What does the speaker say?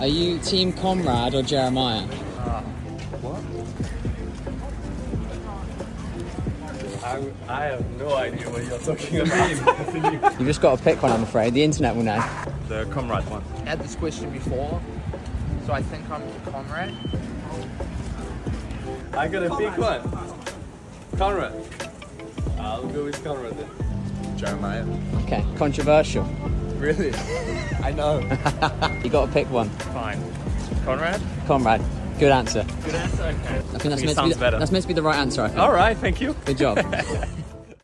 Are you Team Conrad or Jeremiah? What? I have no idea what you're talking about. You've just got to pick one, I'm afraid. The internet will know. The Comrade one. I had this question before, so I think I'm Conrad. I gotta pick one. Conrad. I'll go with Conrad then. Jeremiah. Okay, controversial. Really? I know. You got to pick one. Fine. Conrad? Conrad. Good answer. Good answer, okay. I think that's He meant to sounds be better. That's meant to be the right answer, I think. Alright, thank you. Good job.